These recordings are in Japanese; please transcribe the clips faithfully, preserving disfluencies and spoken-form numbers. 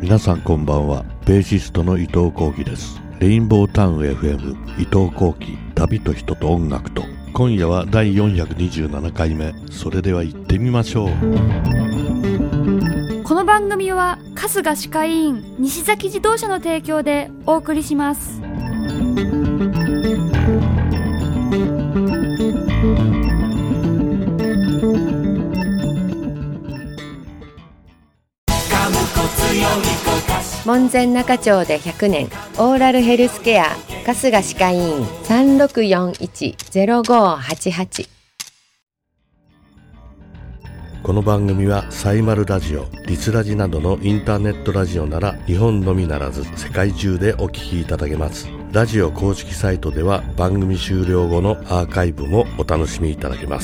皆さんこんばんは。ベーシストの伊藤幸喜です。レインボータウン エフエム 伊藤幸喜、旅と人と音楽と。今夜はだいよんひゃくにじゅうななかいめ。それでは行ってみましょう。 この番組は春日歯科医院西崎自動車の提供でお送りします。 門前仲町でひゃくねんオーラルヘルスケア春日歯科医院 さんろくよんいち ゼロごはちはち。 この番組はサイマルラジオ、リスラジなどのインターネットラジオなら日本のみならず世界中でお聞きいただけます。ラジオ公式サイトでは番組終了後のアーカイブもお楽しみいただけます。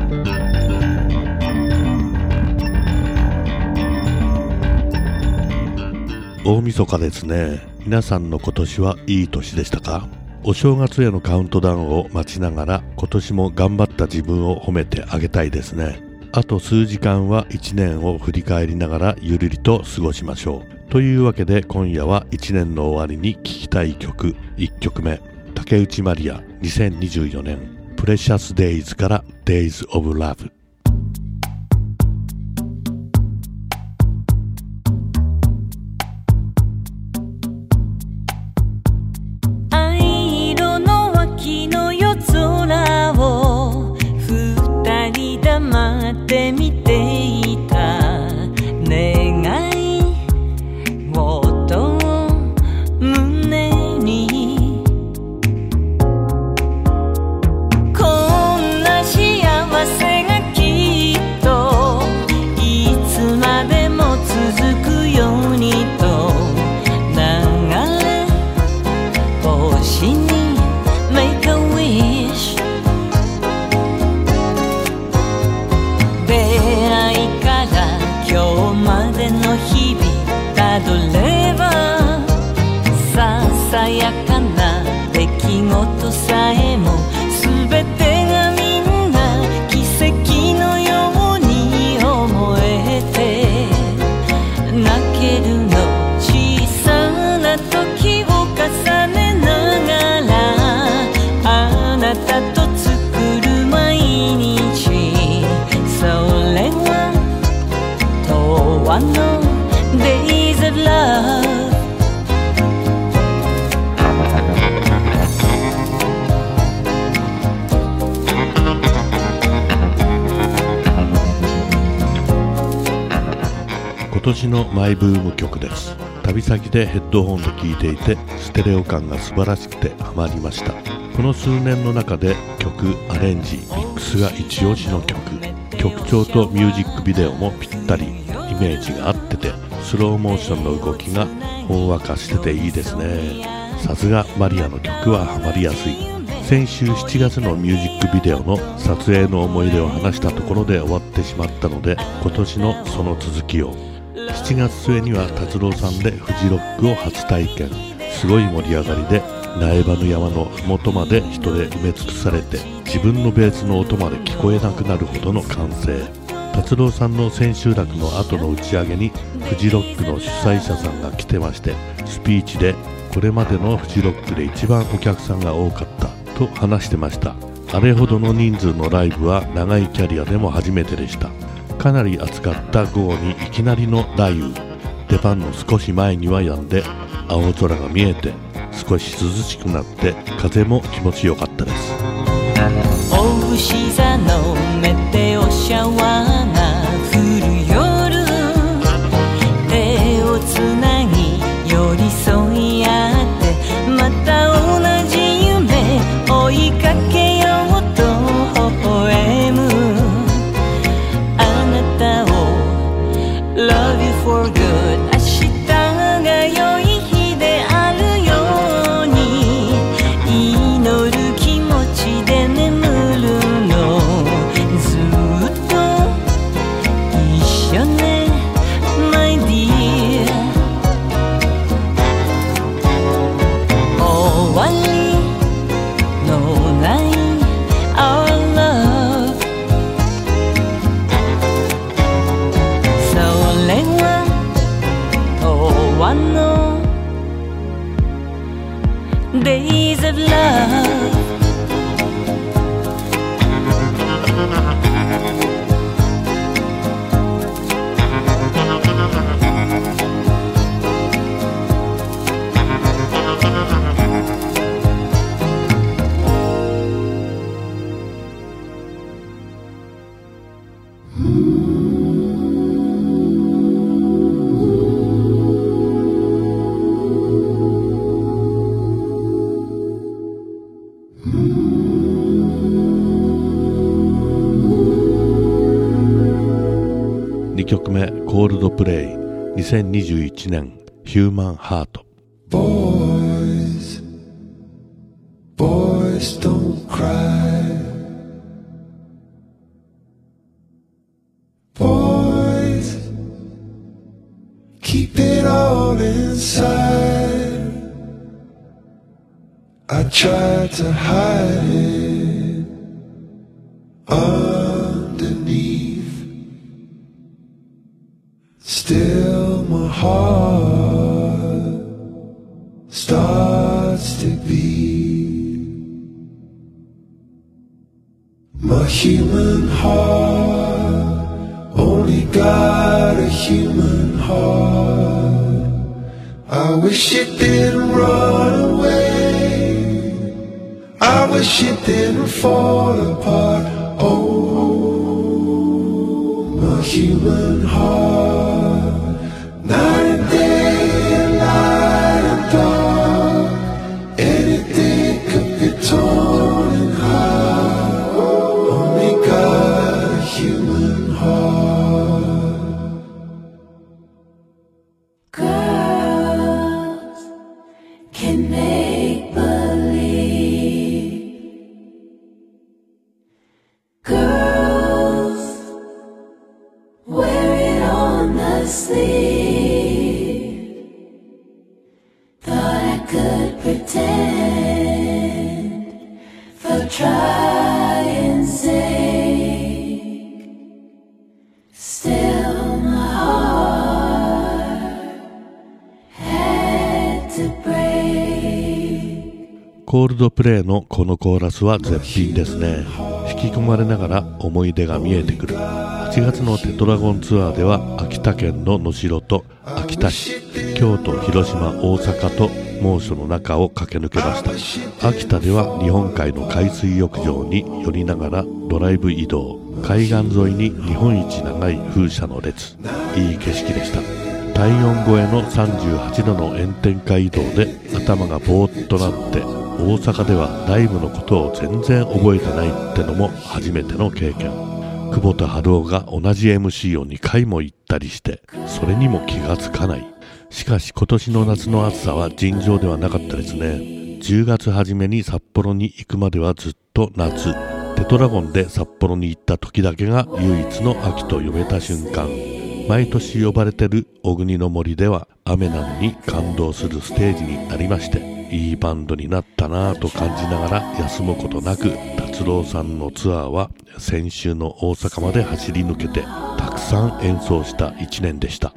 大晦日ですね。皆さんの今年はいい年でしたか？お正月へのカウントダウンを待ちながら今年も頑張った自分を褒めてあげたいですね。あと数時間はいちねんを振り返りながらゆるりと過ごしましょう。というわけで今夜はいちねんの終わりに聴きたい曲いっきょくめ、竹内まりやにせんにじゅうよねんプレシャスデイズから Days of Love。 待ってみていた願い事を胸に、こんな幸せがきっといつまでも続くようにと流れ星に Make a wish。今日までの日々たどればささやかな出来事さえも全てがみんな奇跡のように思えて、泣けるの小さな時を重ねながらあなたと作る毎日、それはOne of days of love。 今年のマイブーム曲です。旅先でヘッドホンで聴いていてステレオ感が素晴らしくてハマりました。この数年の中で曲、アレンジ、ミックスが一押しの曲。曲調とミュージックビデオもぴったり、イメージが合っててスローモーションの動きがほんわかしてていいですね。さすがマリアの曲はハマりやすい。先週しちがつのミュージックビデオの撮影の思い出を話したところで終わってしまったので、今年のその続きを。しちがつ末には達郎さんでフジロックを初体験。すごい盛り上がりで苗場の山の麓まで人で埋め尽くされて、自分のベースの音まで聞こえなくなるほどの歓声。達郎さんの千秋楽の後の打ち上げにフジロックの主催者さんが来てまして、スピーチでこれまでのフジロックで一番お客さんが多かったと話してました。あれほどの人数のライブは長いキャリアでも初めてでした。かなり暑かった午後にいきなりの雷雨。出番の少し前には止んで青空が見えて少し涼しくなって風も気持ちよかったです。 お牛座のメテオシャワーが降る夜、手をつなぎ寄り添い合ってまた同じ夢追いかけようと微笑むあなたを Love you for good。 明日が良い日であるように祈る気持ちで眠るの、ずっと一緒ね My dear。 終わりのない Our love。 それは days of love. にきょくめコールドプレイにせんにじゅういちねんヒューマンハート。 Boys, boys don't cry. Boys, keep it all inside. I tried to hide it underneath. Still my heart starts to beat. My human heart only got a human heart. I wish it didn't run away. I wish it didn't fall apart. Oh, my human heart, night and day and light and dark, anything could be torn in half. Only got a human heart. Girls can make believe. Girls wear it on the sleeve. Thought I could pretend for trying's sake. Still my heart had to break. コールドプレイのこのコーラスは絶品ですね。引き込まれながら思い出が見えてくる。はちがつのテトラゴンツアーでは秋田県の能代と秋田市、京都、広島、大阪と猛暑の中を駆け抜けました。秋田では日本海の海水浴場に寄りながらドライブ移動。海岸沿いに日本一長い風車の列。いい景色でした。体温超えのさんじゅうはちどの炎天下移動で頭がぼーっとなって、大阪ではライブのことを全然覚えてないってのも初めての経験。久保田春夫が同じ エムシー をにかいも行ったりして、それにも気がつかない。しかし今年の夏の暑さは尋常ではなかったですね。じゅうがつ初めに札幌に行くまではずっと夏。テトラゴンで札幌に行った時だけが唯一の秋と呼べた瞬間。毎年呼ばれてる小国の森では雨なのに感動するステージになりまして、いいバンドになったなぁと感じながら休むことなく、達郎さんのツアーは先週の大阪まで走り抜けてたくさん演奏したいちねんでした。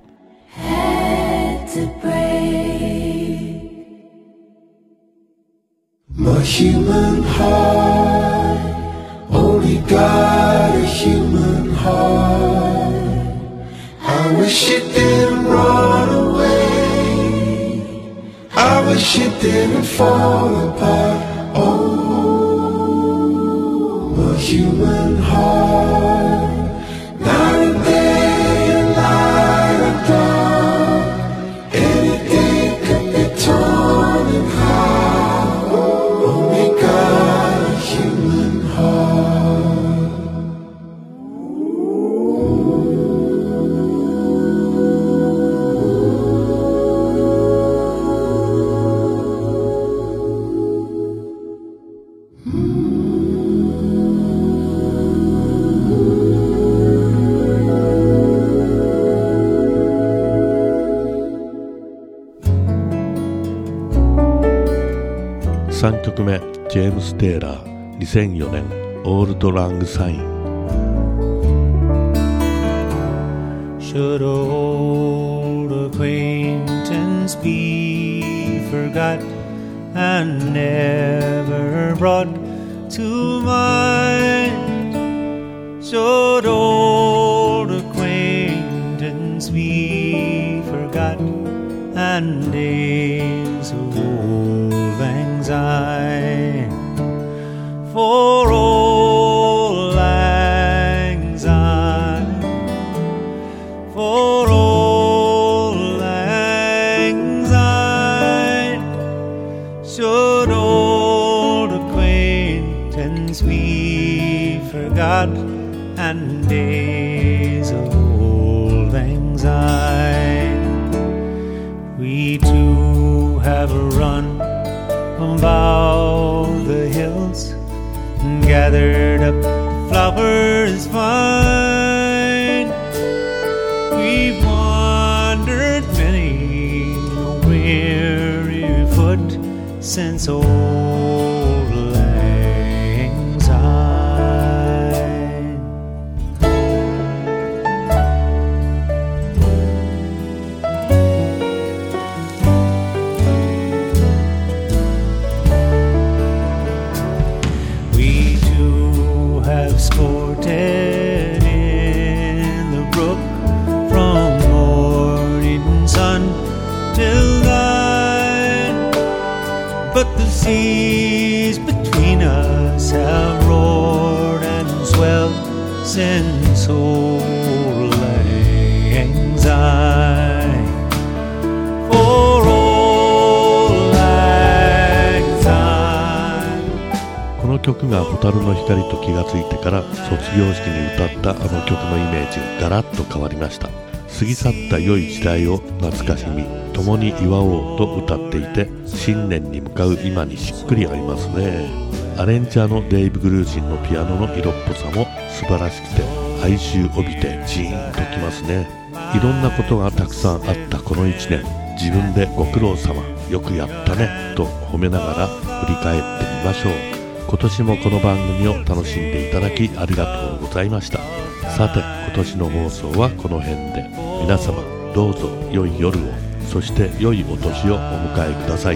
My human heart only got a human heart. I wish it didn't run away. I wish it didn't fall apart. Oh, my human heart, night and day and light and dark, anything could be torn in half. Only got a human heart. さんきょくめジェームス・テイラーにせんよねんオールド・ラング・サイン。 Should old acquaintance be forgot and never brought to mind. Should old acquaintance we forgot, and days of old lang syne. For old lang syne, for old lang syne. Should old acquaintance we forgot, and days of old lang syne. We two have a run about the hills and gathered up flowers fine. We've wandered many a weary foot since old lang syne. We two have sported in the brook from morning sun till night, but the seas between us have roared and swelled since old lang syne. For old lang syne. この曲が蛍の光と気がついてから卒業式に歌ったあの曲のイメージがガラッと変わりました。過ぎ去った良い時代を懐かしみ、共に祝おうと歌っていて、新年に向かう今にしっくり合いますね。アレンジャーのデイブ・グルージンのピアノの色っぽさも素晴らしくて、哀愁帯びてジーンときますね。いろんなことがたくさんあったこのいちねん、自分でご苦労様、よくやったねと褒めながら振り返ってみましょう。今年もこの番組を楽しんでいただきありがとうございました。さて、今年の放送はこの辺で。皆様どうぞ良い夜を、そして良いお年をお迎えください。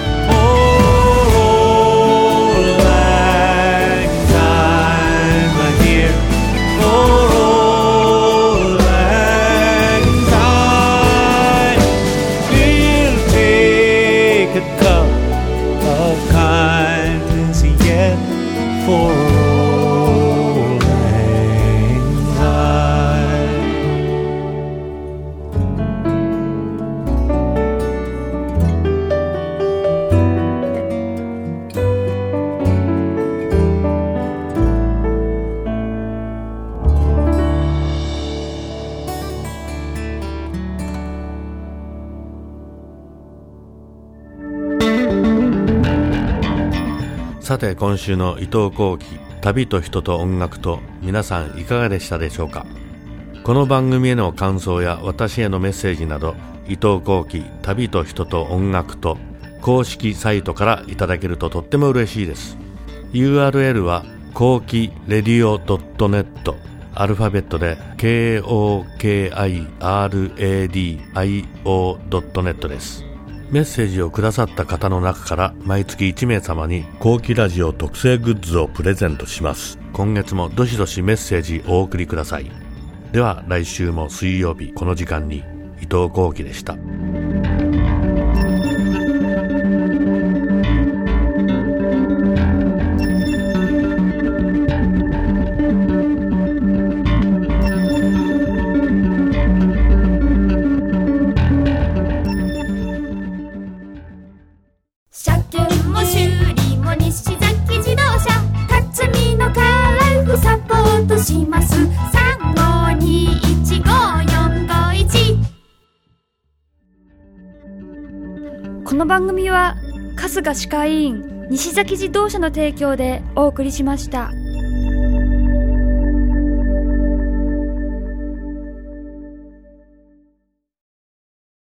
さて、今週の伊藤幸喜旅と人と音楽と、皆さんいかがでしたでしょうか。この番組への感想や私へのメッセージなど、伊藤幸喜旅と人と音楽と公式サイトからいただけるととっても嬉しいです。 ユーアールエル は幸喜レディオ ドットネット、 アルファベットで ケーオーケーアイアールエーディーアイオー ドットネット です。メッセージをくださった方の中から毎月いち名様に幸喜ラジオ特製グッズをプレゼントします。今月もどしどしメッセージお送りください。では来週も水曜日この時間に、伊藤幸喜でした。 この番組は春日歯科医院西崎自動車の提供でお送りしました。